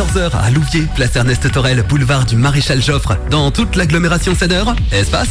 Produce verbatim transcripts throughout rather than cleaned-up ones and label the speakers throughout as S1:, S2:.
S1: quatorze heures à Louviers, place Ernest Torel, boulevard du Maréchal Joffre. Dans toute l'agglomération Senneur, Espace.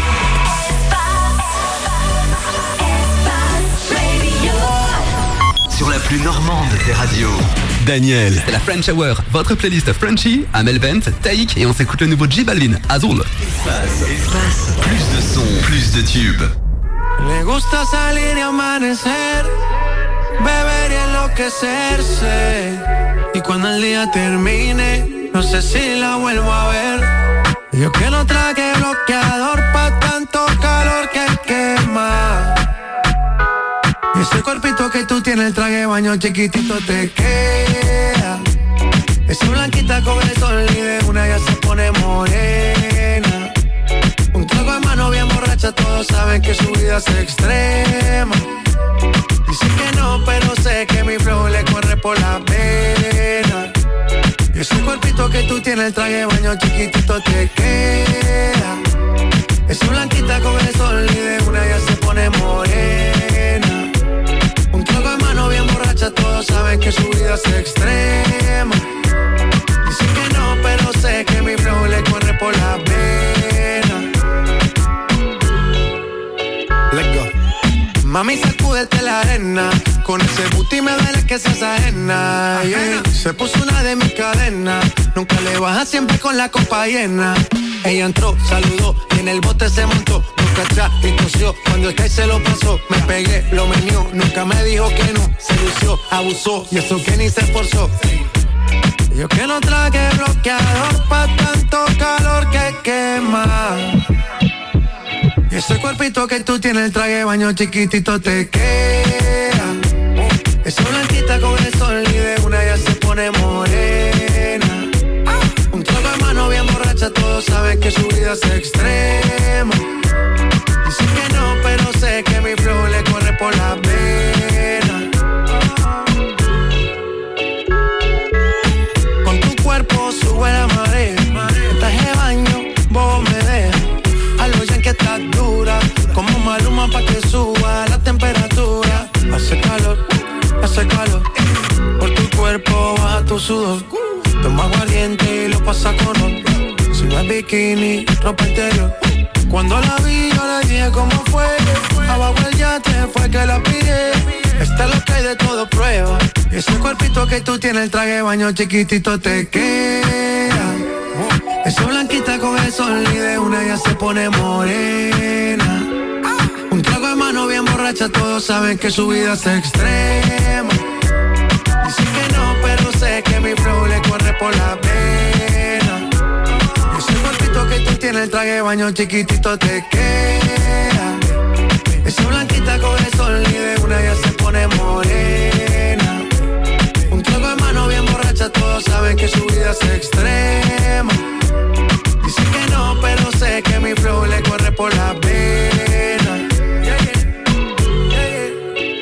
S1: Sur la plus normande des radios. Daniel. C'est la French Hour, votre playlist Frenchy, Amel Bent, Taïk et on s'écoute le nouveau J Balvin, Azul. Espace, espace, plus de son, plus de tubes.
S2: Le gusta salir y amanecer, beber y enloquecerse. Y cuando el día termine, no sé si la vuelvo a ver. Yo que no traje bloqueador pa' tanto calor que quema. Y ese cuerpito que tú tienes, el traje de baño chiquitito te queda. Esa blanquita con el sol y de una ya se pone morena. Un trago de mano bien borracha, todos saben que su vida es extrema. Dice que no, pero sé que mi flow le corre por la vena. Y ese cuerpito que tú tienes, el traje de baño chiquitito te queda. Esa blanquita con el sol y de una ya se pone morena. Un trago de mano bien borracha, todos saben que su vida es extrema. Dice que no, pero sé que mi flow le corre por la vena. Let's go. Mami, sacúdete la arena. Con ese booty me duele que seas ajena, yeah. Se puso una de mis cadenas. Nunca le baja, siempre con la copa llena. Ella entró, saludó y en el bote se montó. Nunca atrás y tosió, cuando el que se lo pasó. Me pegué, lo menió, nunca me dijo que no. Se lució, abusó y eso que ni se esforzó. Yo que no traje bloqueador pa' tanto calor que quema. Y ese cuerpito que tú tienes, el traje de baño chiquitito te queda. Esa blanquita con el sol y de una ya se pone morena. Un trago de mano bien borracha, todos saben que su vida es extrema. Dice que no, pero sé que mi flow le corre por la vena. Con tu cuerpo sube la marea. El traje de baño, vos me dejas. A lo ya que estás dura, como Maluma pa' que suba la temperatura. Hace calor, hace calor. Por tu cuerpo baja tu sudor. Toma aguardiente y lo pasa con otro. Si no es bikini, ropa interior. Cuando la vi yo le dije cómo fue. Abajo el yate fue que la pillé. Esta es lo que hay de todo prueba. Y ese cuerpito que tú tienes, el traje de baño chiquitito te queda. Esa blanquita con el sol y de una ya se pone morena. Un trago de mano bien borracha, todos saben que su vida es extrema. Dice que no, pero sé que mi flow le corre por la vena. Y ese cuerpito que tú tienes, el traje de baño chiquitito te queda. Esa blanquita con el sol y de una ya se pone morena. Un trago de mano bien borracha, todos saben que su vida es extrema. Dice que no, pero sé que mi flow le corre por la vena. Yeah, yeah. Yeah,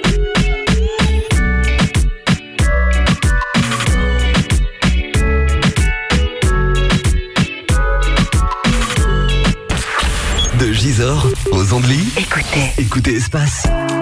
S1: yeah. De Gisors aux Andelys.
S3: Écoutez.
S1: Écoutez Espace.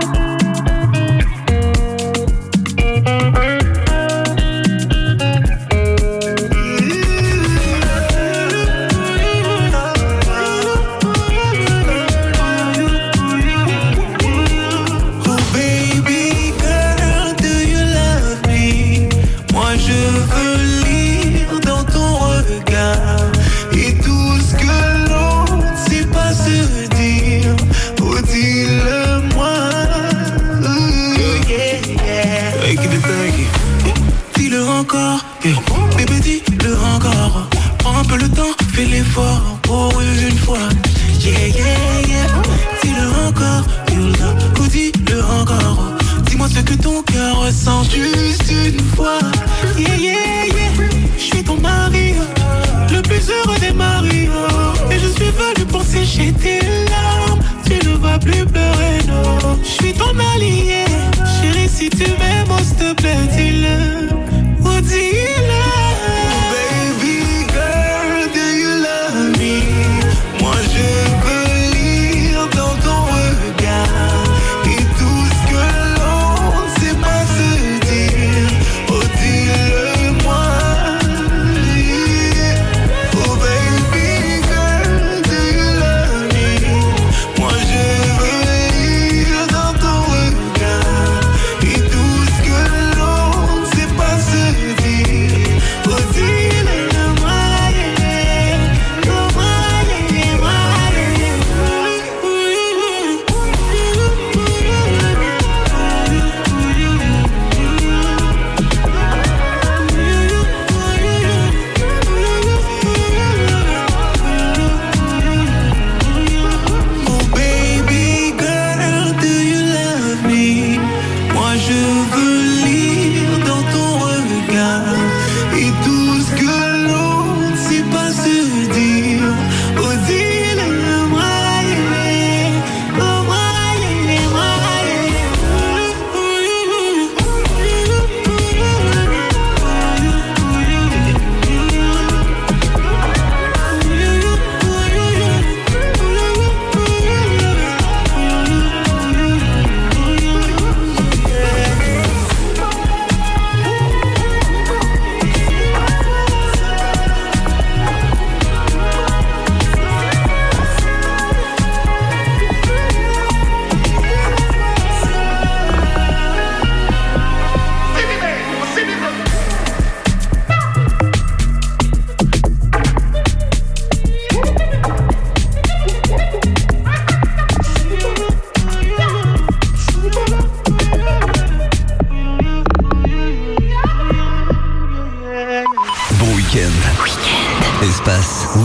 S2: Bébé dis-le encore. Prends un peu le temps, fais l'effort pour une fois. Yeah, yeah, yeah. Dis-le encore, you love. Ou dis-le encore. Dis-moi ce que ton cœur ressent juste une fois. Yeah, yeah, yeah. Je suis ton mari, le plus heureux des maris. Et je suis venu pour sécher tes larmes. Tu ne vas plus pleurer, non. Je suis ton allié. Chérie, si tu m'aimes, oh, s'il te plaît, dis-le. Oh, dis-le. Baby girl, do you love me? Moi je veux lire dans ton regard. Et tout ce que l'on ne sait pas se dire. Oh, dis-le moi.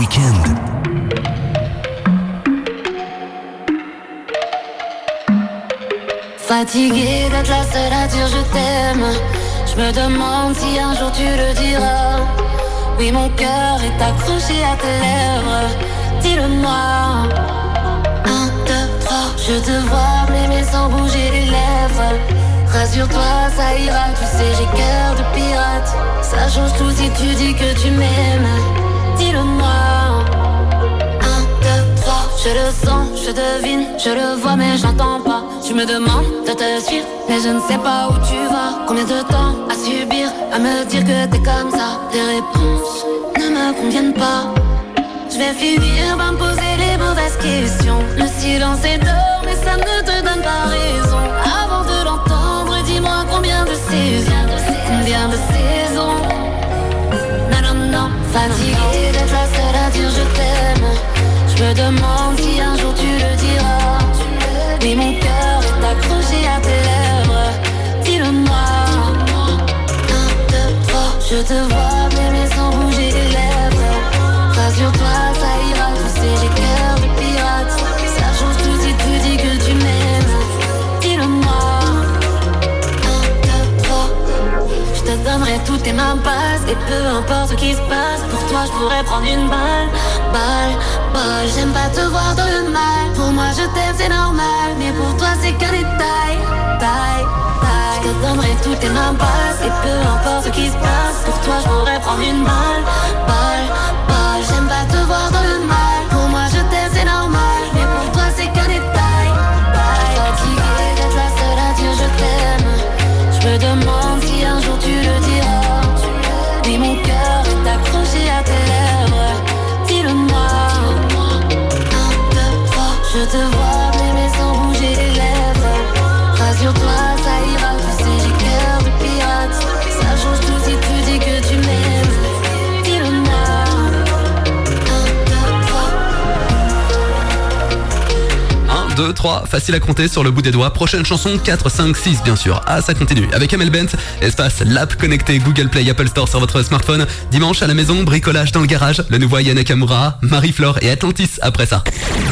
S1: Weekend.
S3: Fatiguée d'être la seule à dire je t'aime. Je me demande si un jour tu le diras. Oui, mon cœur est accroché à tes lèvres. Dis-le-moi. Un, deux, trois. Je te vois m'aimer sans bouger les lèvres. Rassure-toi, ça ira, tu sais, j'ai cœur de pirate. Ça change tout si tu dis que tu m'aimes. Dis-le-moi. Un, deux, trois. Je le sens, je devine, je le vois mais j'entends pas. Tu me demandes de te suivre, mais je ne sais pas où tu vas. Combien de temps à subir, à me dire que t'es comme ça. Tes réponses ne me conviennent pas. Je vais finir par me poser les mauvaises questions. Le silence est d'or, mais ça ne te donne pas raison. Avant de l'entendre, dis-moi combien de saisons. Combien de saisons. Non, non, non, fatiguée d'être la seule à dire je t'aime. Je me demande si un jour tu le diras. Mais mon cœur est accroché à tes lèvres. Dis-le-moi. Un, deux, trois. Je te vois m'aimer sans bouger les lèvres. Rassure-toi, ça ira, tu sais, j'ai cœur de pirate. Ça change tout si tu dis que tu m'aimes. Dis-le-moi. Un, deux, trois. Je te donnerai toutes tes mains passes. Et peu importe ce qui se passe, pour toi je pourrais prendre une balle. Balle, balle, j'aime pas te voir dans le mal. Pour moi je t'aime, c'est normal. Mais pour toi c'est qu'un détail. Taille, taille. Je te donnerai toutes tes mains passes. Et peu importe ce qui se passe, pour toi je pourrais prendre une balle. Balle, balle, j'aime pas te voir dans le mal. Pour moi je t'aime, c'est normal. Mais pour toi c'est qu'un détail. Taille. Fatiguée d'être la seule à dire je t'aime. Je me demande si un jour tu le diras. Mais mon cœur est accroché à tes lèvres. Dis-le-moi. Un, deux, trois. Je te vois m'aimer sans bouger les lèvres. Rassure-toi, ça ira, tu sais, j'ai cœur de pirate. Ça change tout si tu dis que tu m'aimes. Dis-le-moi. Un, deux, trois.
S1: un, deux, trois, facile à compter sur le bout des doigts. Prochaine chanson, quatre, cinq, six bien sûr. Ah, ça continue. Avec Amel Bent, espace l'app connectée Google Play, Apple Store sur votre smartphone. Dimanche à la maison, bricolage dans le garage. Le nouveau Aya Nakamura, Marie-Flore et Atlantis après ça.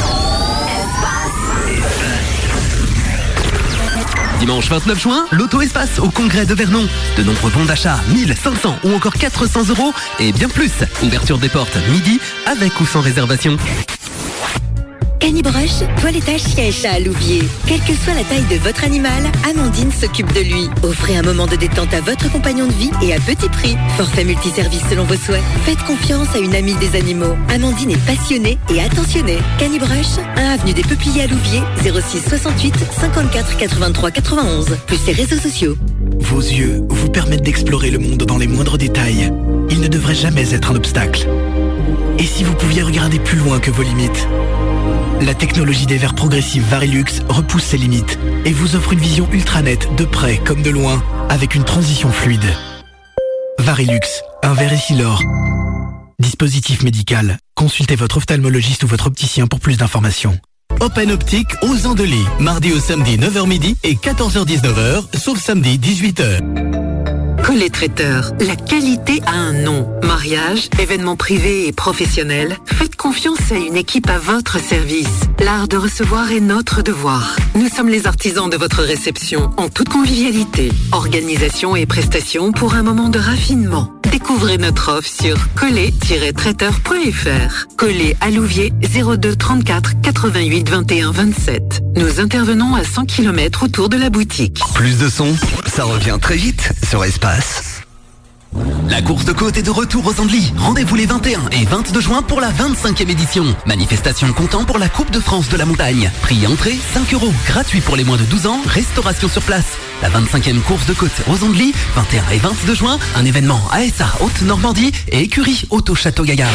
S1: Dimanche vingt-neuf juin, l'auto-espace au congrès de Vernon. De nombreux bons d'achat, mille, cinq cents ou encore quatre cents euros et bien plus. Ouverture des portes midi avec ou sans réservation.
S4: Canibrush, toilettage chien et chat à Louviers. Quelle que soit la taille de votre animal, Amandine s'occupe de lui. Offrez un moment de détente à votre compagnon de vie et à petit prix. Forfait multiservice selon vos souhaits. Faites confiance à une amie des animaux. Amandine est passionnée et attentionnée. Canibrush, un avenue des Peupliers à Louviers, zéro six soixante-huit cinquante-quatre quatre-vingt-trois quatre-vingt-onze. Plus les réseaux sociaux.
S5: Vos yeux vous permettent d'explorer le monde dans les moindres détails. Ils ne devraient jamais être un obstacle. Et si vous pouviez regarder plus loin que vos limites ? La technologie des verres progressifs Varilux repousse ses limites et vous offre une vision ultra nette de près comme de loin avec une transition fluide. Varilux, un verre Essilor. Dispositif médical. Consultez votre ophtalmologiste ou votre opticien pour plus d'informations.
S6: Open Optique aux Andelys, mardi au samedi neuf heures midi et quatorze heures dix-neuf heures, sauf samedi dix-huit heures.
S7: Collet Traiteur, la qualité a un nom. Mariage, événements privés et professionnels, faites confiance à une équipe à votre service. L'art de recevoir est notre devoir. Nous sommes les artisans de votre réception, en toute convivialité. Organisation et prestations pour un moment de raffinement. Découvrez notre offre sur collet tiret traiteur point f r. Collet à Louviers, zéro deux trente-quatre quatre-vingt-huit vingt et un vingt-sept. Nous intervenons à cent kilomètres autour de la boutique.
S1: Plus de son, ça revient très vite sur Espace. La course de côte est de retour aux Andelys. Rendez-vous les vingt et un et vingt-deux juin pour la vingt-cinquième édition. Manifestation comptant pour la Coupe de France de la montagne. Prix entrée cinq euros. Gratuit pour les moins de douze ans. Restauration sur place. La vingt-cinquième course de côte aux Andelys, vingt et un et vingt-deux juin. Un événement A S A Haute-Normandie et écurie Auto Château Gaillard.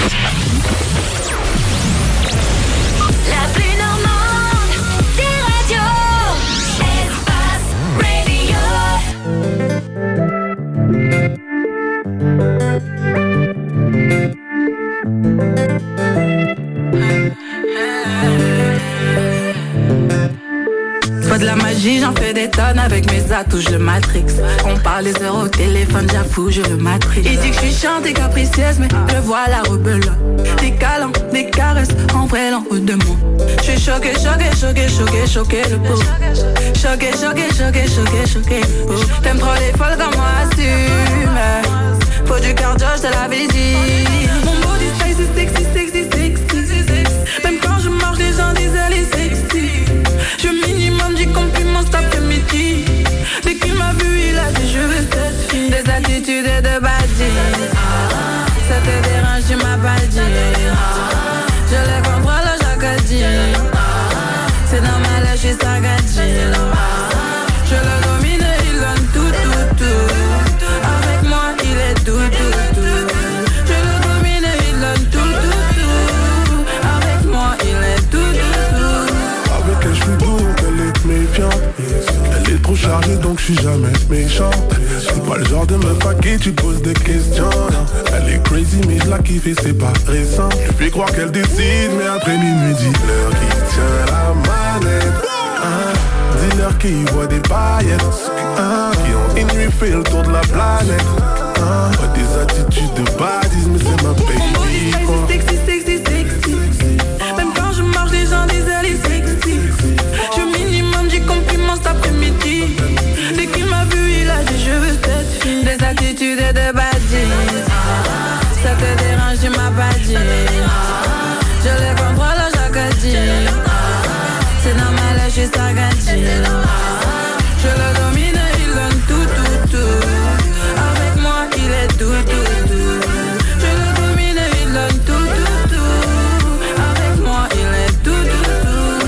S8: Pas de la magie, j'en fais des tonnes avec mes atouts, je le matrix. On parle des heures au téléphone, j'avoue, je le matrix. Il dit que je suis chiante et capricieuse, mais je vois la rebelle. Des câlins, des caresses, en vrai l'en haut de moi. Je suis choqué, choqué, choqué, choqué, choqué le pot. Choqué, choqué, choqué, choqué, choqué le pot. T'aimes trop les folles comme moi, assume. Faut du cardio, je te l'avais dit. Mon body style c'est sexy, sexy, sexy. Même quand je marche, les gens disent elle est sexy. Je minimum du compliment cet après-midi. Dès qu'il m'a vu, il a dit je veux cette fille. Des attitudes et de badis. Ça te dérange, tu m'as pas dit. Je les contrôle chaque dit. C'est normal, je suis sagadine. Je le domine, il donne tout, tout, tout. Avec moi, il est tout, tout, tout. Je le domine, il donne tout, tout, tout. Avec moi, il est tout, tout, tout.
S2: Avec elle, je suis doux, elle est méfiante. Elle est trop chargée, donc je suis jamais méchant. C'est pas le genre de meuf à qui tu poses des questions. Elle est crazy, mais je la kiffe et c'est pas récent. Je fais croire qu'elle décide, mais après minuit, dis-leur qui tient la manette. Hein? Dis-leur qui voit des paillettes. Hein? Qui ont une nuit fait le tour de la planète. Hein? Pas des attitudes de badisme, mais c'est ma baby.
S8: Mon body sexy, sexy, sexy. Même quand je marche, les gens disent elle est sexy. Je minimum du compliment cet après-midi. Dès qu'il m'a vu, il a dit je veux cette fille. Des attitudes et de badis. Ça te dérange, tu m'as pas dit. Je les contrôle chaque dit. C'est normal, je suis sagadine. Je le domine, il donne tout, tout, tout. Avec moi, il est tout, tout, tout. Je le domine, il donne tout, tout, tout. Avec moi, il est tout, tout,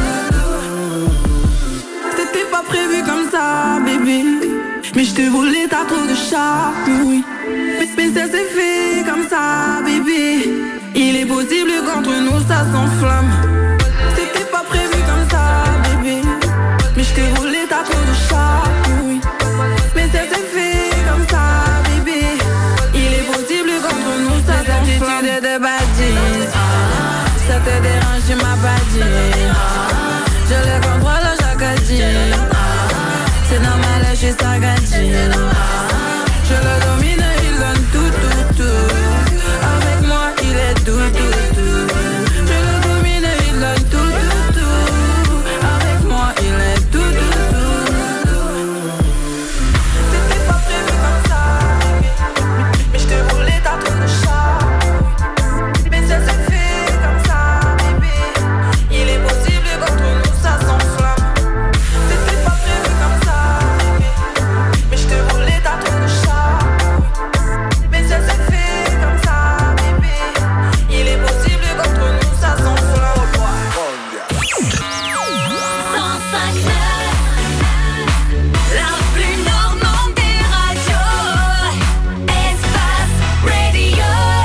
S8: tout. C'était pas prévu comme ça, bébé. Mais je te voulais, t'as trop de charme, oui. Mais, mais ça s'est fait comme ça, bébé. Il est possible qu'entre nous ça s'enflamme. C'était pas prévu comme ça, bébé. Mais je t'ai roulé, t'as trop de charme, oui. Mais ça s'est fait comme ça, bébé. Il est possible qu'entre nous ça s'enflamme. Des attitudes de badis. Ça te dérange, tu m'as pas dit. Je les contrôle chaque dit. C'est normal, je suis sagadine. Je le domine, il donne tout, tout, tout. Avec moi, il est tout, tout, tout. Je le domine, il donne tout, tout, tout. Avec moi, il est tout, tout, tout. C'était pas prévu comme ça. Mais je te voulais, t'as trop de charme. Mais ça s'est fait comme ça, bébé. Il est possible qu'entre nous ça s'enflamme. C'était pas prévu comme ça. Mais je te voulais, t'as trop de charme. Mais ça s'est fait comme ça, bébé. Il est possible qu'entre nous ça s'enflamme.
S3: cent cinq la plus normande des radios. Espace Radio.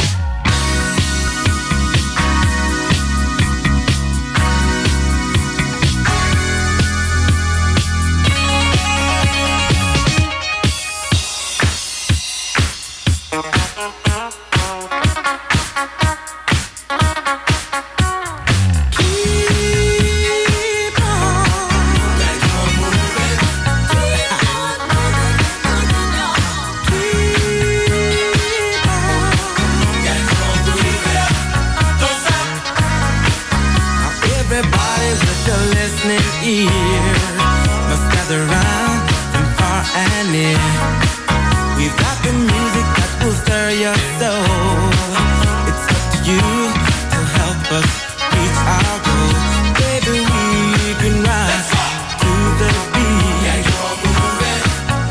S9: Everybody with a listening ear must gather round from far and near. We've got the music that will stir your soul. It's up to you to help us reach our goal. Baby, we can rise to the beat. Yeah, you're moving.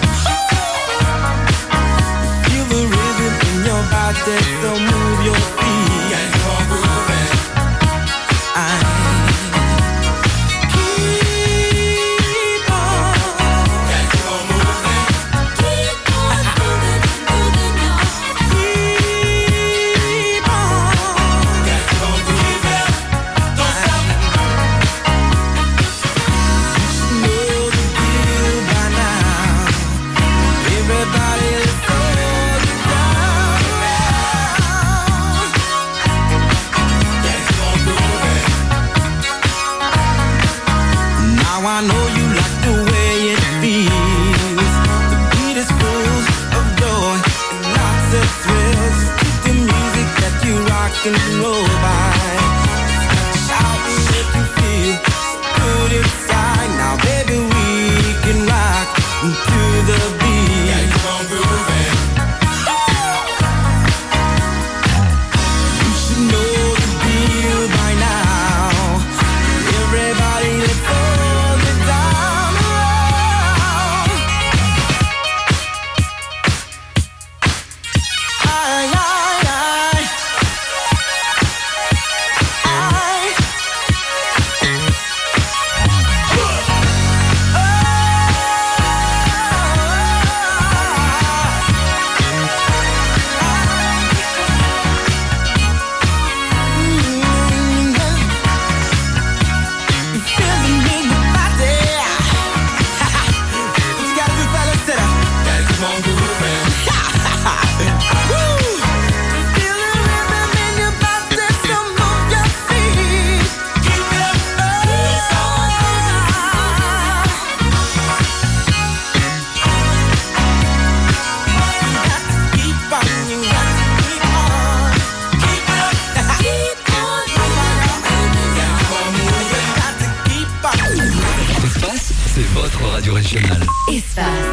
S9: Feel the rhythm in your body, so move your feet. Yeah, you're moving. I Everybody is so down. can roll by. Shout if you feel good inside. Now baby we can rock to the beat. Yeah, keep on grooving. You should know the deal by now. Everybody let's hold it down around. Aye, aye, aye. Aye. You feel the need to party. What you gotta do, fellas? Sit up. Gotta keep on grooving. Woo! Feel the rhythm in your body, so move your feet. Keep it up. Keep on. Keep on, you got to keep on. Keep it up. Keep on. Keep on moving. Got to keep on.
S1: Espace, c'est votre radio régionale.
S4: Espace.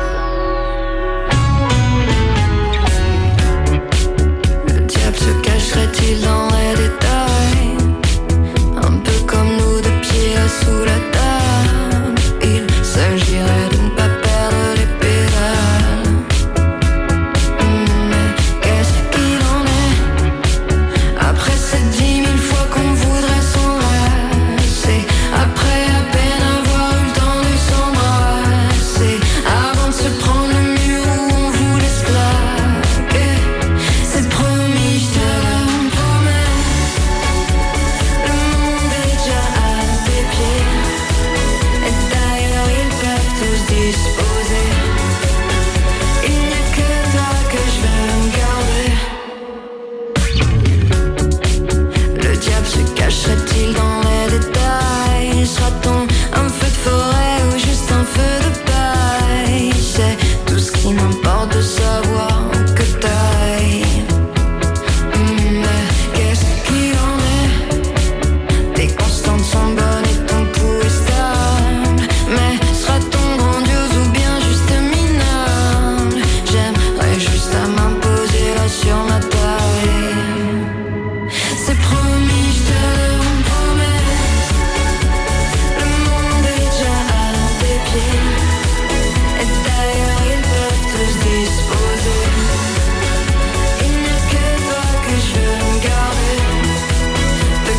S3: Le diable se cacherait-il dans les détails? Un peu comme nous, de pieds sous la table. Il s'agirait de ne pas perdre les pédales. Mais qu'est-ce qu'il en est? Après ces dix mille fois qu'on voudrait s'enlacer, après à peine avoir eu le temps de s'embrasser, avant de se prendre le mur où on voulait se plaquer. C'est promis, je te le promets. Le monde est déjà à tes pieds. Et d'ailleurs ils peuvent tous disposer. Il n'y a que toi que je veux me garder. Le diable se cacherait-il dans les détails? Sera-t-on un feu de forêt ou juste un feu de paille? C'est tout ce qui m'importe de savoir que taille. Mais qu'est-ce qu'il en est? Tes constantes sont bonnes et ton pouls est stable. Mais sera-t-on grandiose ou bien juste minable? J'aimerais juste à m'imposer là sur ma taille. C'est promis, je te le promets. Le monde est déjà à tes pieds. Et d'ailleurs ils peuvent tous disposer. Il n'y a que toi que je veux me garder. Te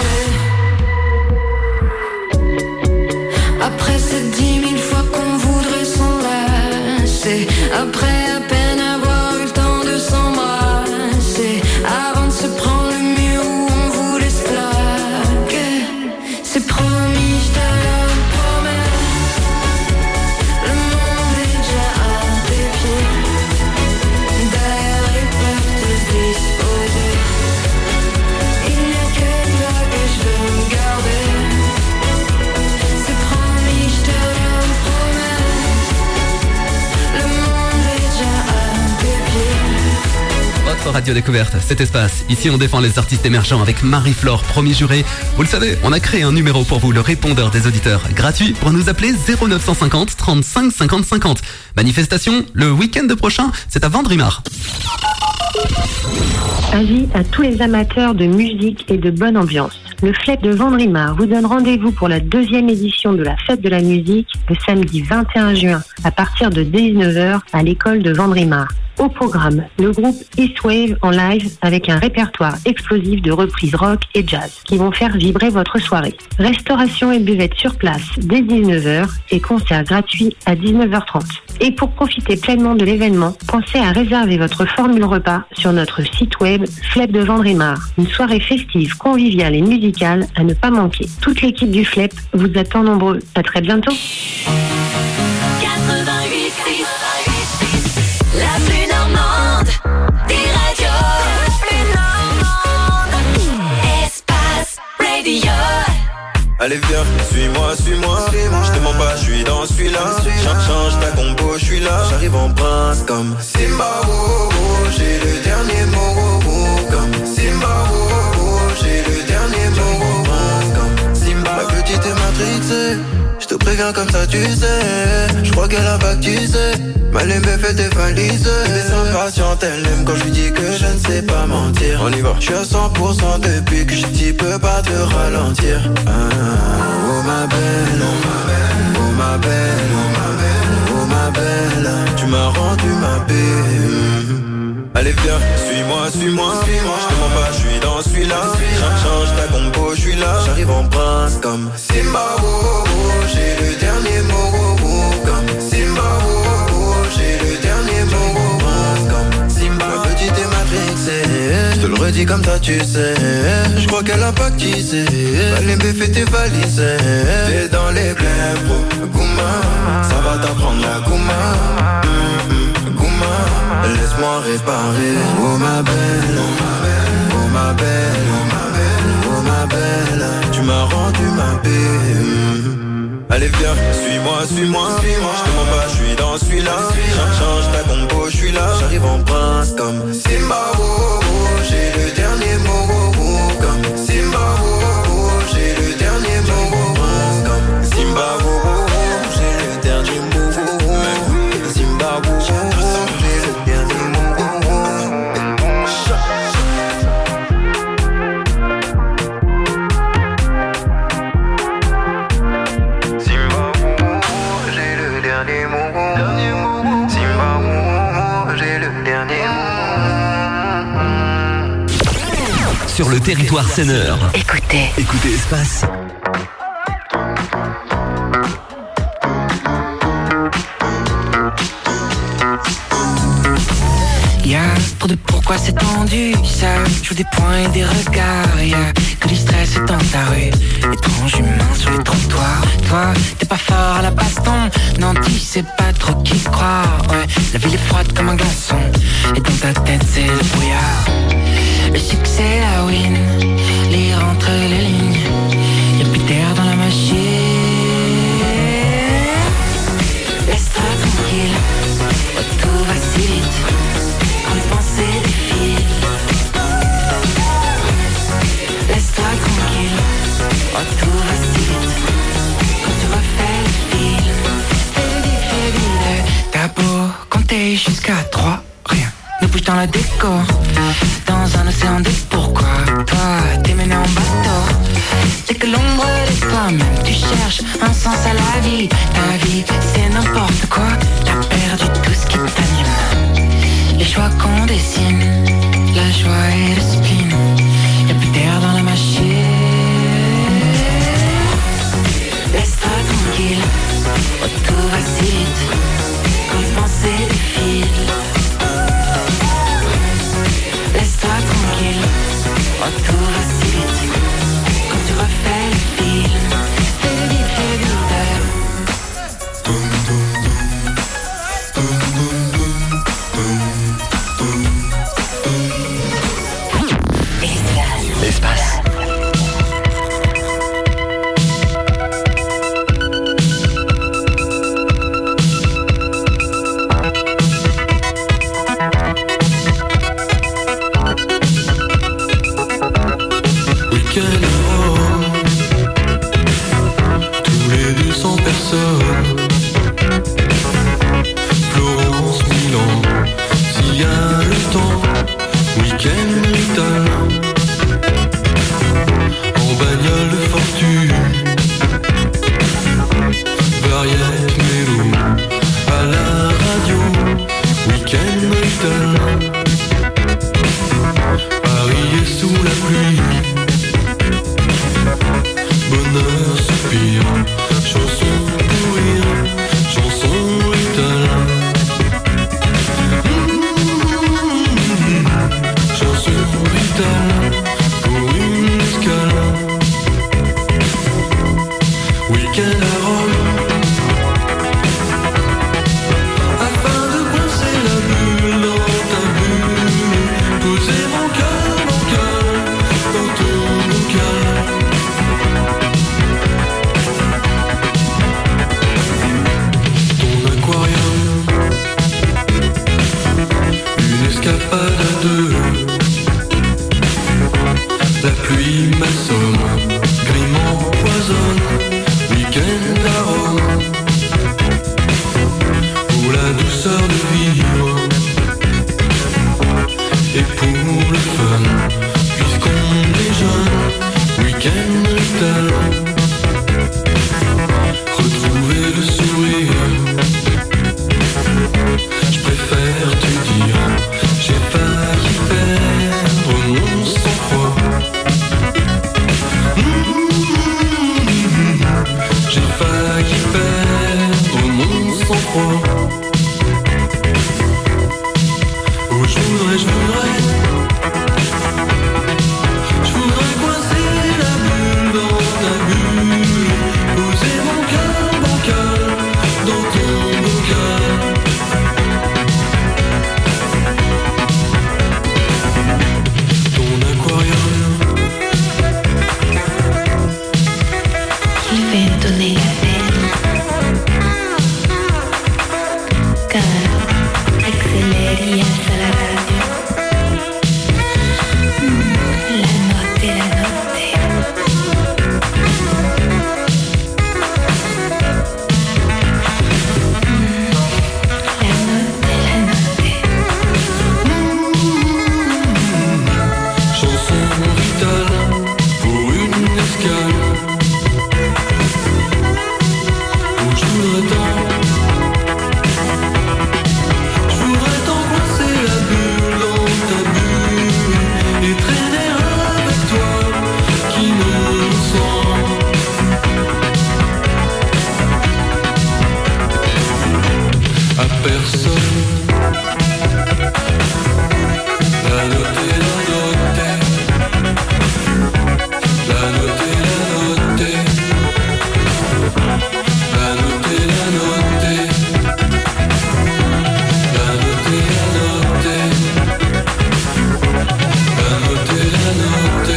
S3: garder. Après ces dix mille fois qu'on voudrait s'enlacer, après à peine avoir eu le temps de s'embrasser, avant de se prendre le mur où on voulait se plaquer. C'est promis, je te le promets. Le monde est déjà à tes pieds. D'ailleurs ils peuvent tous disposer. Il n'y a que toi que je veux me garder. C'est promis, je te le promets. Le monde est déjà à tes pieds.
S1: Votre radio découverte, cet espace. Ici, on défend les artistes émergents avec Marie-Flore, promis juré. Vous le savez, on a créé un numéro pour vous, le répondeur des auditeurs. Gratuit pour nous appeler zéro neuf cent cinquante trente-cinq cinquante cinquante. Manifestation, le week-end prochain, c'est à Vendrimar.
S10: Avis à tous les amateurs de musique et de bonne ambiance. Le F L E P de Vendrimar vous donne rendez-vous pour la deuxième édition de la Fête de la musique le samedi vingt et un juin à partir de dix-neuf heures à l'école de Vendrimar. Au programme, le groupe Eastwave en live avec un répertoire explosif de reprises rock et jazz qui vont faire vibrer votre soirée. Restauration et buvette sur place dès dix-neuf heures et concert gratuit à dix-neuf heures trente. Et pour profiter pleinement de l'événement, pensez à réserver votre formule repas sur notre site web F L E P de Vendrimar. Une soirée festive, conviviale et musicale à ne pas manquer. Toute l'équipe du F L E P vous attend nombreux. À très bientôt.
S3: quatre-vingt-huit six, la plus normande des radios. La plus normande. Espace Radio.
S11: Allez viens, suis-moi, suis-moi, je te mens pas, je suis dans celui-là. Change, change ta combo, je suis là. J'arrive en prince comme Simba, oh, oh, j'ai le dernier mot, oh, oh, comme Simba. préviens comme ça tu sais. Je crois qu'elle a pas que tu sais. Mal aimé fait tes valises. Elle est impatiente, elle aime quand je lui dis que je ne sais pas mentir. On y va. Je suis à cent pour cent depuis que je dis peux pas te ralentir. Ah, oh ma belle, oh ma belle, oh ma belle, oh ma belle, oh ma belle. Tu m'as rendu ma belle. Allez viens, suis-moi, suis-moi, suis-moi. Je te mens pas, je suis dans celui-là. Change ta compo, je suis là. J'arrive en prince comme Simba, oh, oh, oh. J'ai le dernier mot, oh, oh, comme Simba, oh, oh, oh. J'ai le dernier mot, oh, prince comme Simba. Ma petite est matrixée, je te le redis comme ça tu sais. Je crois qu'elle a pas que tu sais. Allez fait tes valises. T'es dans les plaies, bro, Gouma. Ça va t'apprendre la Gouma. Laisse-moi réparer. Oh ma belle, oh ma belle, oh ma belle, oh ma belle, oh ma belle. Tu m'as rendu ma belle. Allez viens, suis-moi, suis-moi, suis-moi. Je te mens pas, je suis dans celui-là. Change ta compo, je suis là. J'arrive en prince comme Simba, oh, oh, oh. J'ai le dernier mot, oh, oh, comme Simba, oh, oh, oh. J'ai le dernier mot, oh, prince comme Simba, oh, oh, oh. J'ai le dernier mot, oh, oh. Simba, oh, oh, oh.
S1: Sur le territoire Senneur.
S4: Écoutez.
S1: Écoutez Espace.
S12: Y'a trop de pourquoi c'est tendu, ça joue des points et des regards. Y'a que du stress dans ta rue, étrange humain sur les trottoirs. Toi, t'es pas fort à la baston, non tu sais pas trop qui croire. Ouais, la ville est froide comme un glaçon, et dans ta tête c'est le brouillard. Le succès, la win, lire entre les lignes, y'a plus d'air dans la machine. Laisse-toi tranquille, oh, tout va si vite, quand les pensées défilent. Laisse-toi tranquille, oh, tout va si vite, quand tu refais le film. Fais vite, fais vite, t'as beau compter jusqu'à trois, rien ne bouge dans la déco. Dans un océan de pourquoi, toi t'es mené en bateau. Dès que l'ombre de toi-même, tu cherches un sens à la vie. Ta vie c'est n'importe quoi, t'as perdu tout ce qui t'anime. Les choix qu'on dessine, la joie et le spleen, y'a plus d'air dans la machine. Laisse-toi tranquille, oh, tout va si vite, quand les pensées défilent. Laisse-toi tranquille, oh, tout va si vite, quand tu refais le film. Fais vite, fais vite.
S13: froid. Oh, je voudrais, je voudrais, je voudrais coincer la bulle dans ta bulle, poser mon cœur, mon cœur dans ton bocal. Ton aquarium
S3: qui fait donner la peine. Cœur, accélère et alza la radio. Mm, la notte et la notte. Mm, la notte et la notte.
S13: chanson vitale pour une escale. Oh, je voudrais tant, je voudrais tant coincer la bulle dans ta bulle et traîner avec toi qui me sent. À personne. La note et la note, la note et la note, la note et la note, la note et la note, la note et la note,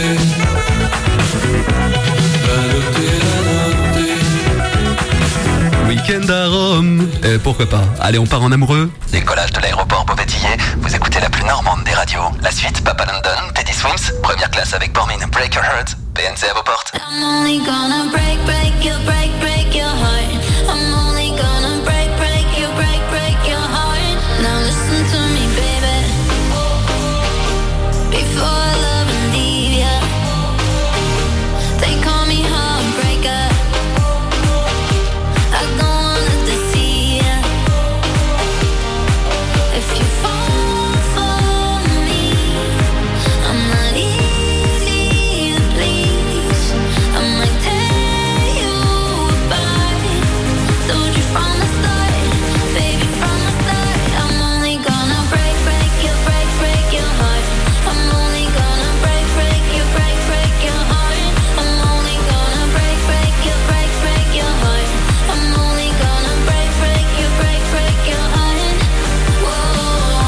S13: la note et la note.
S1: Week-end à Rome. Euh, pourquoi pas. Allez, on part en amoureux. Décollage de l'aéroport Beauvais-Tillet. Vous écoutez la plus normande des radios. La suite, Papa London, Teddy Swims, première classe avec Bormin, Break Your Heart. P N C à vos portes.
S3: I'm only gonna break, break your, break, break your heart. I'm only gonna break, break your, break, break your heart. Now listen to me, baby. Before I love and leave ya, they call me heartbreaker. I don't wanna deceive ya. If you fall for me, I'm not easy to please. I might tear you apart. Told you from the start, baby, from the start. I'm only gonna break, break your, break, break your heart. I'm only gonna break, break your, break, break your heart. I'm only gonna break, break your, break, break your heart. I'm only gonna break, break your, break, break your heart. Whoa,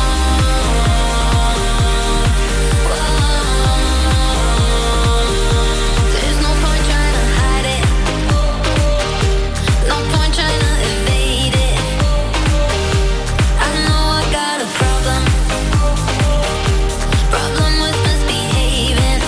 S3: whoa. There's no point trying to hide it. No point trying to evade it. I know I got a problem. Problem with misbehaving.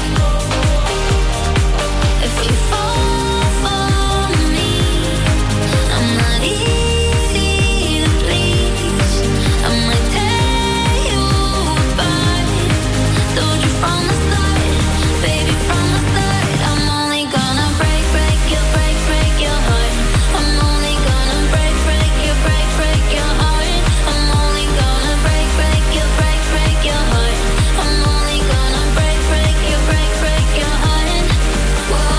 S3: If you fall for me, I'm not easy to please. I might tear you apart. Told you from the start, baby, from the start. I'm only gonna break, break your, break, break your heart. I'm only gonna break, break your, break, break your heart. I'm only gonna break, break your, break, break your heart. I'm only gonna break, break your, break, break your heart. Whoa,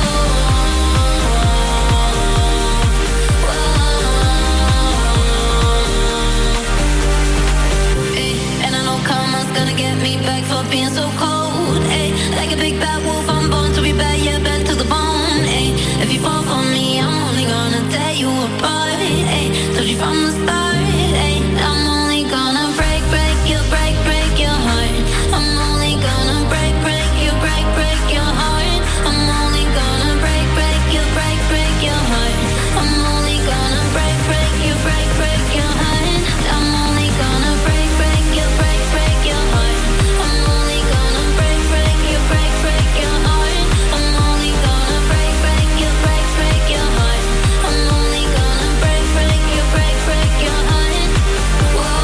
S3: whoa. Ay, and I know karma's gonna get me back for being so cold. Ay, like a big bad wolf, I'm born to be bad, yeah, bad to the bone. Ay, if you fall for me, I'm only gonna tear you apart. Ay, told you from the start. Ay, I'm only gonna break, break your, break, break your heart. I'm only gonna break, break your, break, break your heart. I'm only gonna break, break your, break, break your heart. I'm only gonna break, break your, break, break your heart. I'm only gonna break, break your, break, break your heart. I'm only gonna break, break your, break, break your heart. I'm only gonna break, break your, break, break your heart. I'm only gonna break, break your, break, break your heart. Whoa,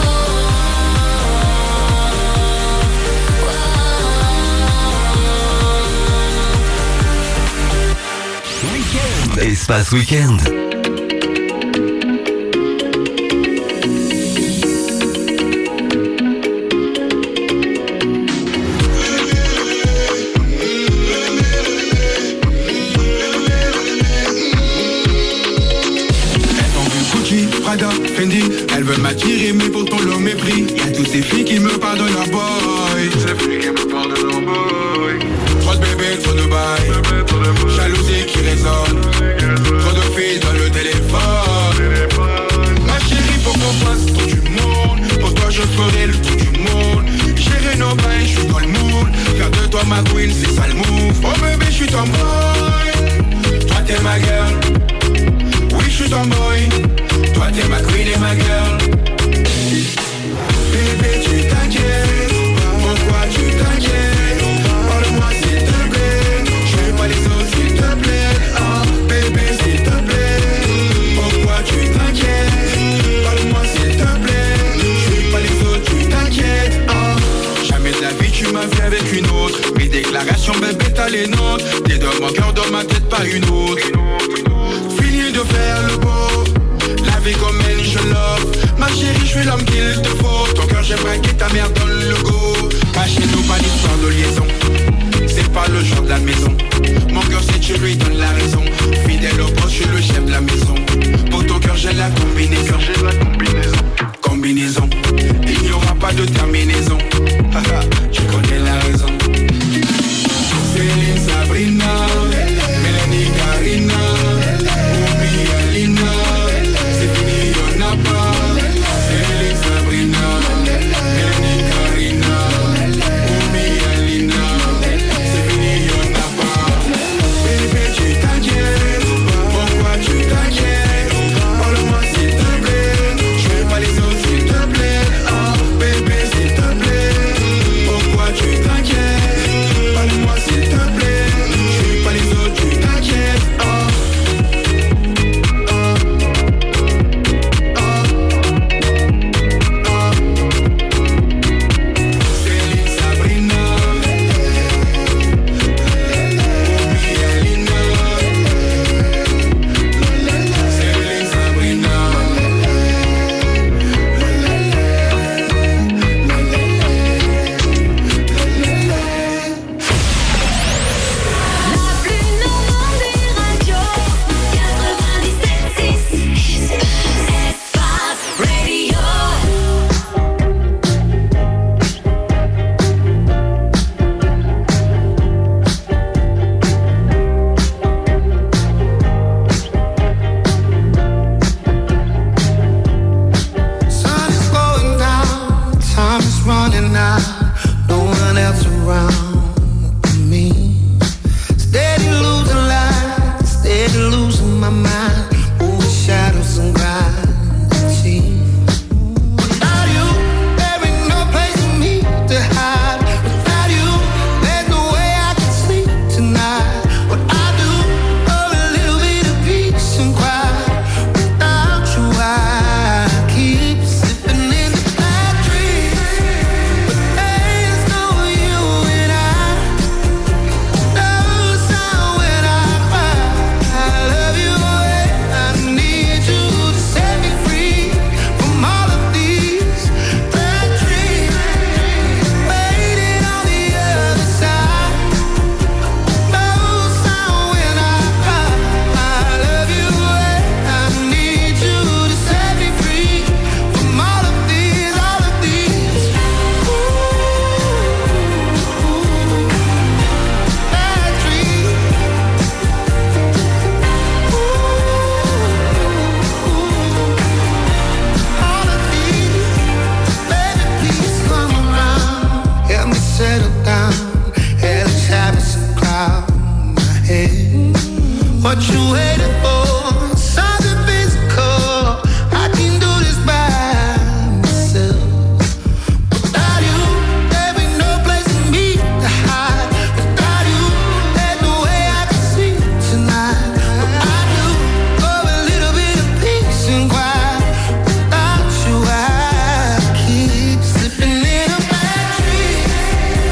S1: Week-end. Espace Week-end.
S14: Prada, Fendi, elle veut m'attirer mais pourtant le mépris. Y'a toutes ces filles qui me parlent de leur boy. Ces filles qui me parlent de leur boy. Trop de bébés, trop de bails. Jalousie qui résonne. Trop de filles dans le téléphone. Ma chérie, faut qu'on fasse tout du monde. Pour toi je ferai le tour du monde. Gérer nos bails, je suis dans le mood. Faire de toi ma queen, c'est ça le move. Oh bébé, je suis ton boy. Toi t'es ma girl. Oui, je suis ton boy. Toi t'es ma queen et ma girl. Bébé, tu t'inquiètes. Pourquoi tu t'inquiètes? Parle-moi s'il te plaît. Je veux pas les autres s'il te plaît. Oh bébé, s'il te plaît. Pourquoi tu t'inquiètes? Parle-moi s'il te plaît. Je veux pas les autres, tu t'inquiètes. Oh. Jamais de la vie tu m'as vu avec une autre. Mes déclarations bébé t'as les nôtres. T'es dans mon cœur, dans ma tête pas une autre. Fini de faire le beau. La vie comme elle je love. Ma chérie je suis l'homme qu'il te faut. Ton cœur j'ai braqué ta mère dans le logo. Pas chez nous pas d'histoire de liaison. C'est pas le genre de la maison. Mon cœur c'est tu lui donnes la raison. Fidèle au poste je suis le chef de la maison. Pour ton cœur j'ai la combinaison. J'ai la combinaison. Combinaison. Il n'y aura pas de terminaison. Tu connais la raison. Céline, Sabrina, Mélanie, Karina, Oumi, Alina. C'est fini, y'en a pas. Céline, Sabrina, Mélanie, Karina, Oumi, Alina. C'est fini, y'en a pas. Bébé, tu t'inquiètes. Pourquoi tu t'inquiètes? Parle-moi s'il te plaît. Je veux pas les autres s'il te plaît. Oh bébé, s'il te plaît. Pourquoi tu t'inquiètes? Parle-moi s'il te plaît. Je veux pas les autres, tu t'inquiètes. Oh.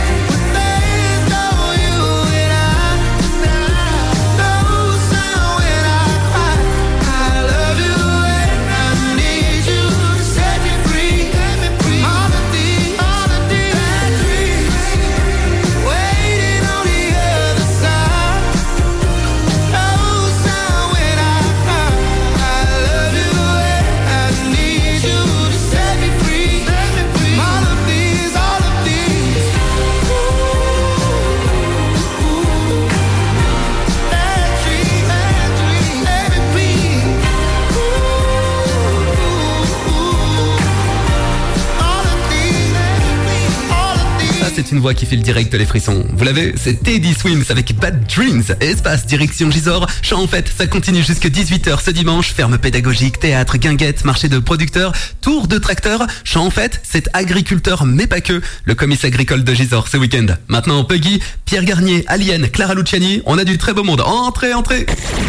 S2: Somewhere
S1: c'est une voix qui fait le direct les frissons. Vous l'avez, c'est Teddy Swims avec Bad Dreams. Espace direction Gisors. Chant en fait, ça continue jusqu'à dix-huit heures ce dimanche. Ferme pédagogique, théâtre, guinguette, marché de producteurs, tour de tracteurs. Chant en fait, c'est agriculteur mais pas que. Le comice agricole de Gisors ce week-end. Maintenant Puggy, Pierre Garnier, Alien, Clara Luciani. On a du très beau monde. Entrez, entrez.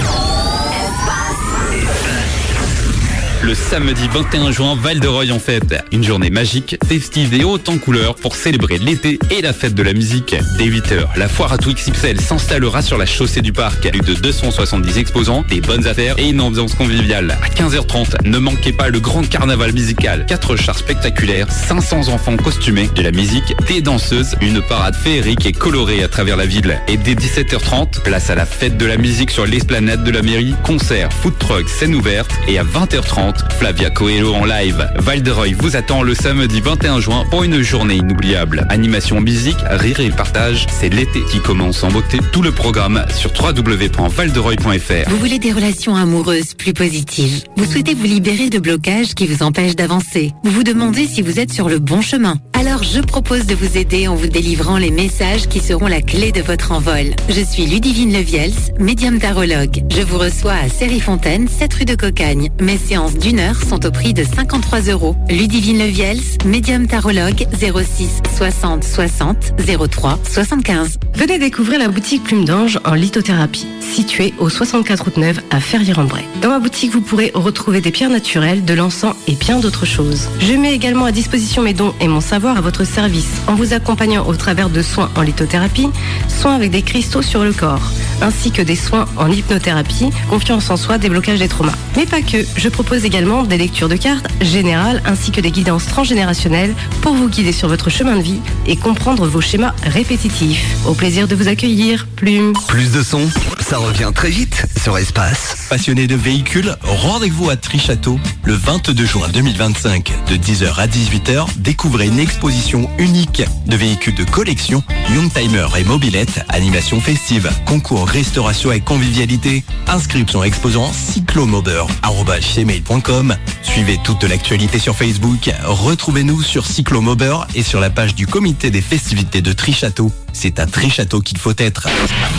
S15: Le samedi vingt et un juin, Val-de-Reuil en fête. Une journée magique, festive et haute en couleurs pour célébrer l'été et la fête de la musique. Dès huit heures, la foire à tout X X L s'installera sur la chaussée du parc. Plus de deux cent soixante-dix exposants, des bonnes affaires et une ambiance conviviale. À quinze heures trente, ne manquez pas le grand carnaval musical. Quatre chars spectaculaires, cinq cents enfants costumés, de la musique, des danseuses, une parade féerique et colorée à travers la ville. Et dès dix-sept heures trente, place à la fête de la musique sur l'esplanade de la mairie. Concert, food truck, scène ouverte. Et à vingt heures trente, Flavia Coelho en live. Val-de-Reuil vous attend le samedi vingt et un juin pour une journée inoubliable. Animation, musique, rire et partage, c'est l'été qui commence en beauté. Tout le programme sur w w w point val de reuil point f r.
S7: Vous voulez des relations amoureuses plus positives. Vous souhaitez vous libérer de blocages qui vous empêchent d'avancer. Vous vous demandez si vous êtes sur le bon chemin. Alors je propose de vous aider en vous délivrant les messages qui seront la clé de votre envol. Je suis Ludivine Leviels, médium tarologue. Je vous reçois à Série-Fontaine, sept rue de Cocagne. Mes séances d'une heure sont au prix de cinquante-trois euros. Ludivine Leviels, médium tarologue, zéro six soixante soixante zéro trois soixante-quinze.
S16: Venez découvrir la boutique Plume d'Ange en lithothérapie, située au soixante-quatre route neuve à Ferrières-en-Bray. Dans ma boutique, vous pourrez retrouver des pierres naturelles, de l'encens et bien d'autres choses. Je mets également à disposition mes dons et mon savoir à votre service, en vous accompagnant au travers de soins en lithothérapie, soins avec des cristaux sur le corps, ainsi que des soins en hypnothérapie, confiance en soi, déblocage des traumas. Mais pas que, je propose également des lectures de cartes générales ainsi que des guidances transgénérationnelles pour vous guider sur votre chemin de vie et comprendre vos schémas répétitifs. Au plaisir de vous accueillir, Plume.
S1: Plus de son, ça revient très vite sur Espace.
S17: Passionnés de véhicules, rendez-vous à Trichâteau le vingt-deux juin deux mille vingt-cinq de dix heures à dix-huit heures. Découvrez une exposition unique de véhicules de collection, Youngtimer et mobilettes, animation festive, concours restauration et convivialité, inscription exposant cyclomober arobase gmail point com. Suivez toute l'actualité sur Facebook, retrouvez-nous sur Cyclomober et sur la page du comité des festivités de Trichâteau. C'est à Trichâteau qu'il faut être.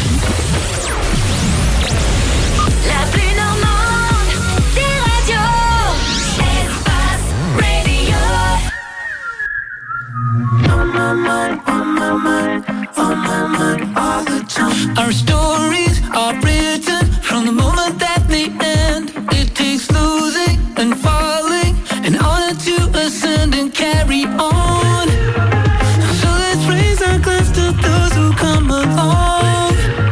S13: Our stories are written from the moment that they end. It takes losing and falling in order to ascend and carry on. So let's raise our glass to those who come along.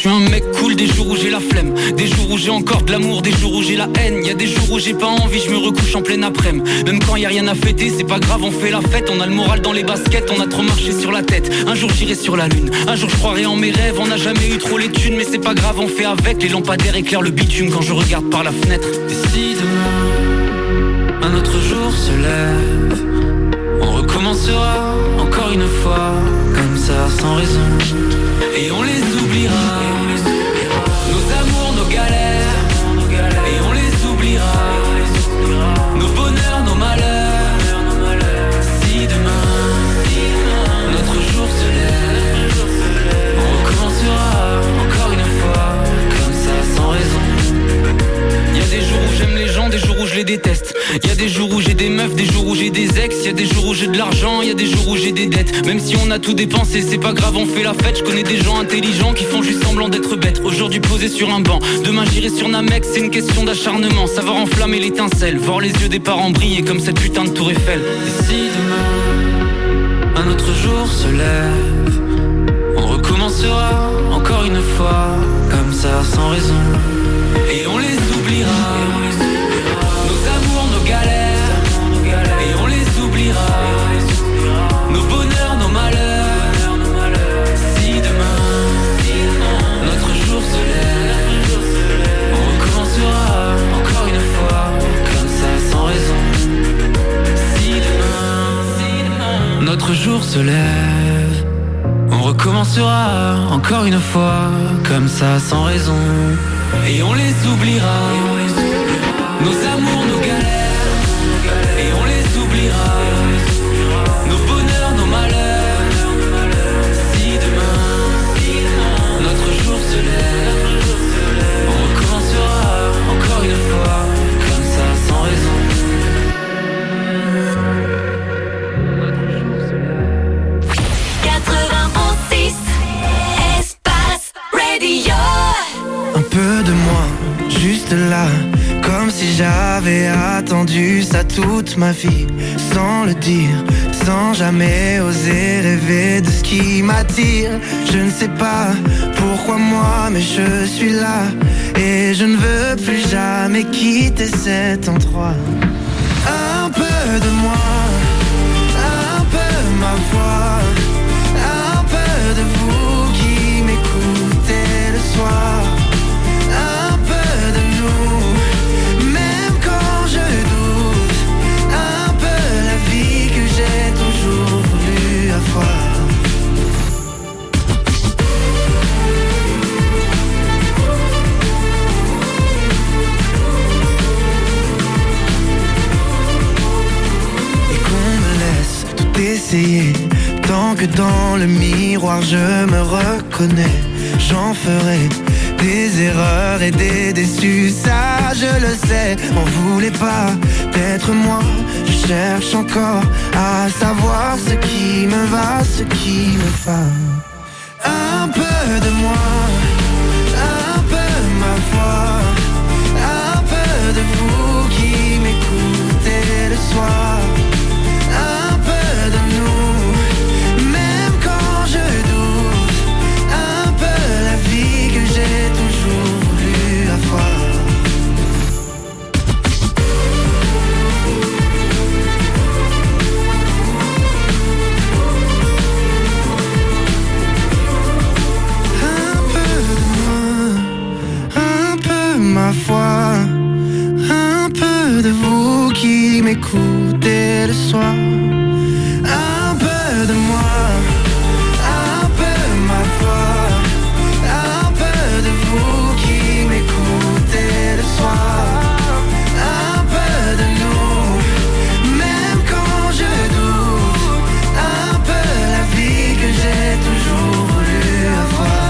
S18: suis un mec cool, des jours où j'ai la flemme, des jours où j'ai encore de l'amour, des jours où j'ai la haine. Y a des jours où j'ai pas envie, je me recouche en pleine après-midi. Même quand y a rien à fêter, c'est pas grave, on fait la fête. On a le moral dans les baskets, on a trop marché sur la tête. Un jour j'irai sur la lune, un jour je croirai en mes rêves. On n'a jamais eu trop les thunes, mais c'est pas grave, on fait avec. Les lampadaires éclairent le bitume quand je regarde par la fenêtre.
S12: Et si demain, un autre jour se lève, on recommencera encore une fois, comme ça, sans raison. Et on les oubliera, nos amours, nos galères, et on les oubliera, nos bonheurs, nos malheurs. Si demain, notre jour se lève, on recommencera encore une fois, comme ça, sans raison. Y a des jours où j'aime les gens, des jours où je les déteste. Y a des jours où j'ai des meufs, des jours où j'ai des ex. Y a des jours où j'ai de l'argent, y a des jours où j'ai des dettes. Même si on a tout dépensé, c'est pas grave, on fait la fête. Je connais des gens intelligents qui font juste semblant d'être bêtes. Aujourd'hui posé sur un banc, demain j'irai sur Namex. C'est une question d'acharnement, savoir enflammer l'étincelle, voir les yeux des parents briller comme cette putain de tour Eiffel. Et si demain, un autre jour se lève, on recommencera encore une fois, comme ça, sans raison. Et on les oubliera, nos amours, nos galères, et on les oubliera, nos bonheurs, nos malheurs. Si demain, notre jour se lève, on recommencera encore une fois, comme ça, sans raison. Si demain, notre jour se lève, on recommencera encore une fois, comme ça, sans raison. Et on les oubliera, nos amours, nos galères, et on les oubliera, nos bonheurs, nos malheurs. Si demain, notre jour se lève, on recommencera encore une fois, comme ça, sans raison. quatre-vingt-onze six Espace Radio.
S11: Un peu de moi, juste là, comme si j'avais attendu ça toute ma vie, sans le dire, sans jamais oser rêver de ce qui m'attire. Je ne sais pas pourquoi moi, mais je suis là, et je ne veux plus jamais quitter cet endroit. Un peu de moi, un peu ma voix, un peu de vous qui m'écoutez le soir. Essayer, tant que dans le miroir je me reconnais, j'en ferai des erreurs et des déçus, ça je le sais. M'en voulez pas d'être moi, je cherche encore à savoir ce qui me va, ce qui me va. Un peu de moi, un peu ma voix, un peu de vous qui m'écoutez le soir. Ma foi, un peu de vous qui m'écoutez le soir, un peu de moi, un peu ma foi, un peu de vous qui m'écoutez le soir, un peu de nous, même quand je doute, un peu la vie que j'ai toujours voulu avoir.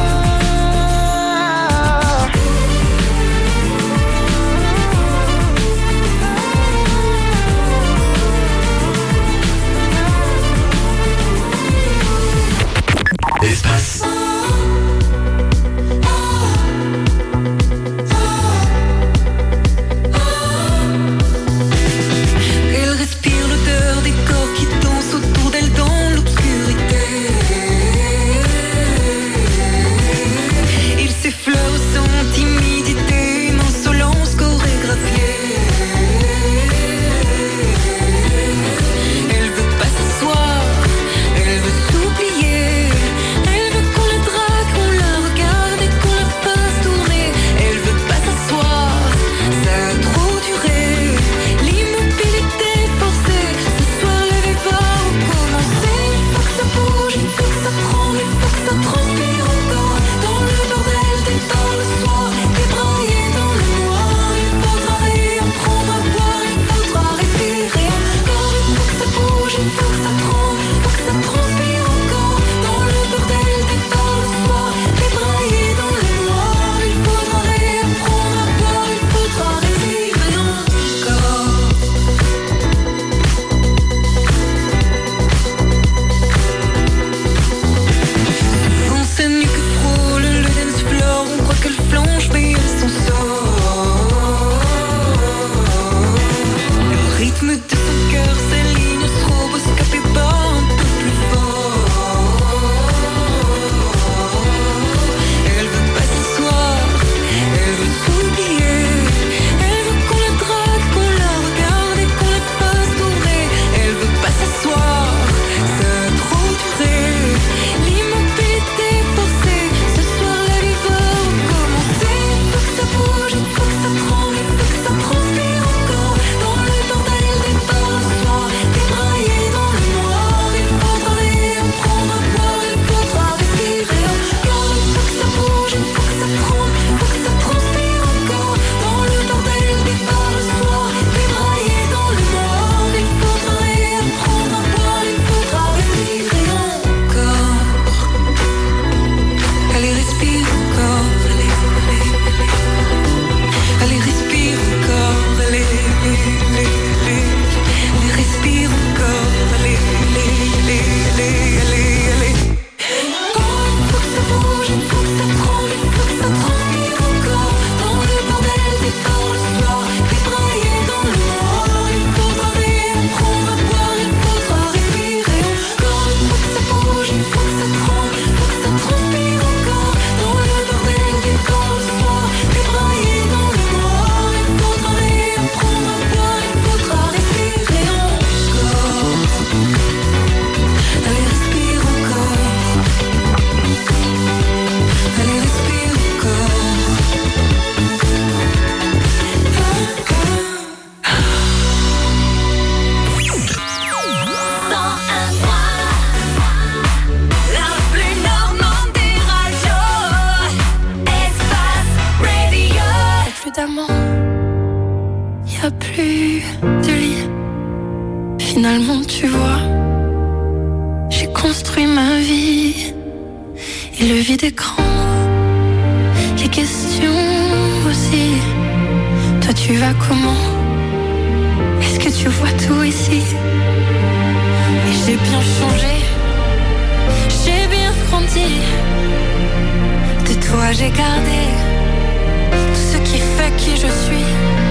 S8: Finalement, tu vois, j'ai construit ma vie et le vide est grand. Les questions aussi. Toi, tu vas comment? Est-ce que tu vois tout ici? Et j'ai bien changé, j'ai bien grandi. De toi, j'ai gardé tout ce qui fait qui je suis.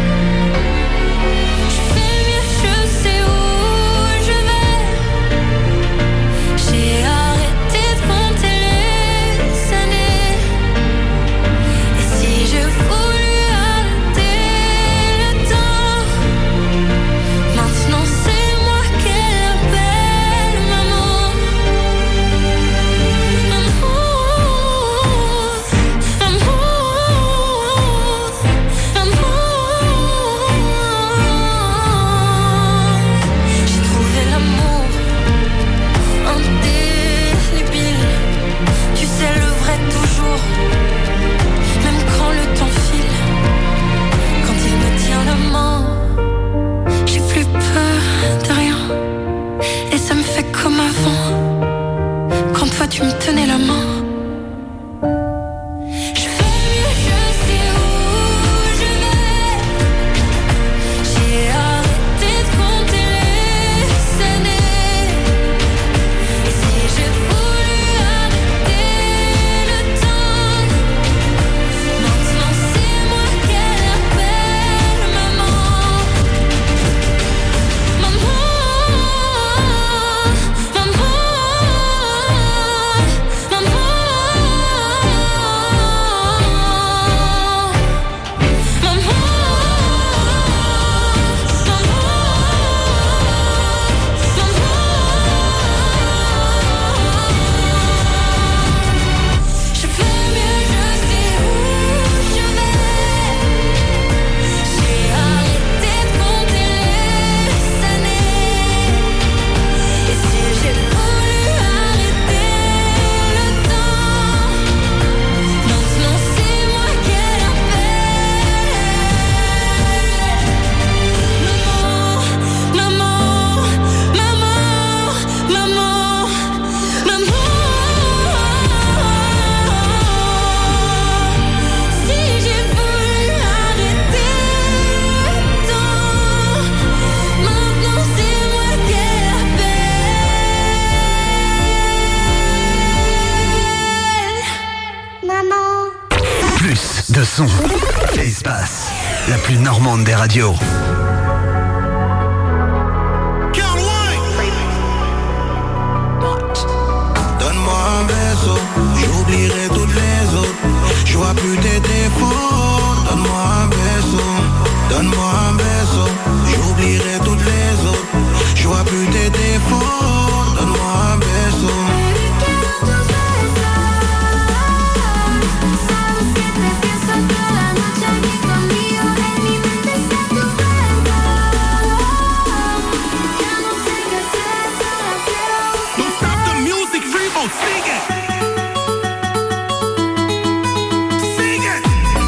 S8: Je fais mieux, je sais où je vais. J'ai arrêté de compter les années. Et si je voulais arrêter le temps, maintenant c'est moi qu'elle appelle maman. Maman, maman, maman. J'ai trouvé l'amour indélébile. Tu sais le vrai toujours, même quand le temps file. Quand il me tient la main, j'ai plus peur de rien. Et ça me fait comme avant, quand toi tu me tenais la main. Je fais mieux, je sais où je vais. J'ai arrêté de compter les années. Et si je voulais arrêter le temps, maintenant c'est moi qu'elle appelle maman. Maman, maman, maman. Je fais mieux, je sais où je vais. J'ai arrêté de compter les années. Et si j'ai voulu arrêter le temps, maintenant c'est moi qu'elle appelle. Maman, maman, maman, maman, maman. Si j'ai voulu arrêter le temps, maintenant c'est moi qu'elle appelle. Maman.
S1: Plus de son. Espace. La plus normande des radios.
S11: Donne-moi un baiser, j'oublierai toutes les autres. Je vois plus tes défauts. Donne-moi un baiser, donne-moi un baiser, j'oublierai toutes les autres. Je vois plus tes défauts. Donne-moi un baiser.
S14: Don't stop the music, Rebo, sing it. Sing it.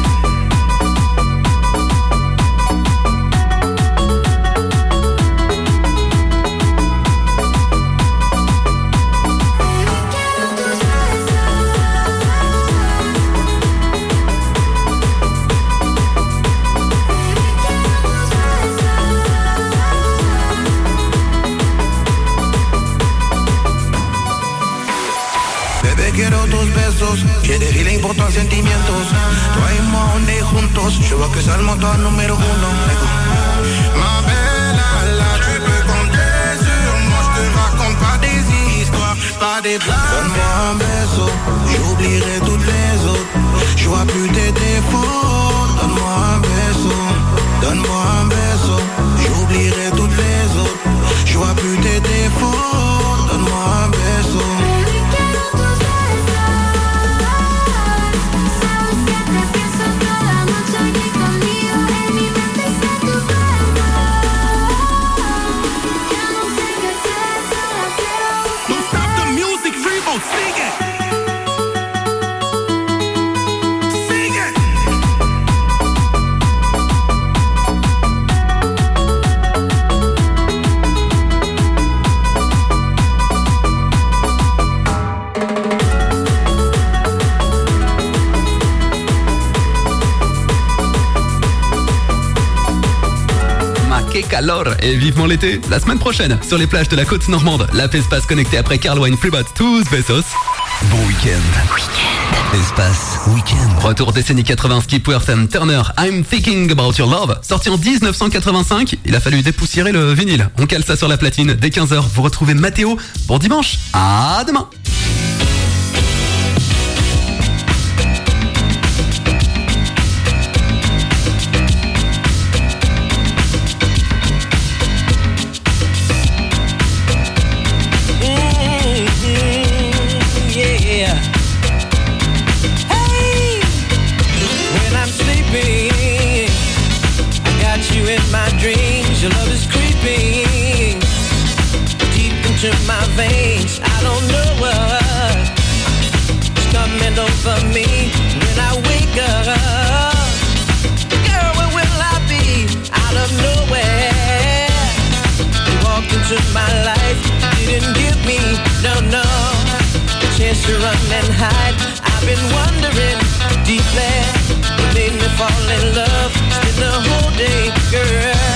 S11: Bebé, quiero tus besos, j'ai des feelings pour tus sentimientos. Toi et moi on est juntos, je vois que c'est le moteur numéro uno. Ma belle, là, tu peux compter sur moi, je te raconte pas des histoires, pas des blagues. Donne-moi un baiser, j'oublierai toutes les autres. Je vois plus tes défauts. Donne-moi un baiser, donne-moi un baiser, j'oublierai toutes les autres. Je vois plus tes défauts. Donne-moi un baiser.
S14: Don't stop the music, Rebo, sing it.
S1: calor et vivement l'été. La semaine prochaine, sur les plages de la côte normande, la Fespace connectée après Carl Wine Freebot, tous besos. Bon week-end. Week-end. Espace Week-end. Retour décennie quatre-vingts, Skip Worth and Turner, I'm Thinking About Your Love. Sorti en dix-neuf cent quatre-vingt-cinq, il a fallu dépoussiérer le vinyle. On cale ça sur la platine. Dès quinze heures, vous retrouvez Mathéo pour dimanche. À demain.
S2: Your love is creeping deep into my veins. I don't know what's coming over me when I wake up. Girl, where will I be? Out of nowhere, you walked into my life. Didn't give me, no, no, a chance to run and hide. I've been wondering deeply. You made me fall in love. Spend the whole day, girl.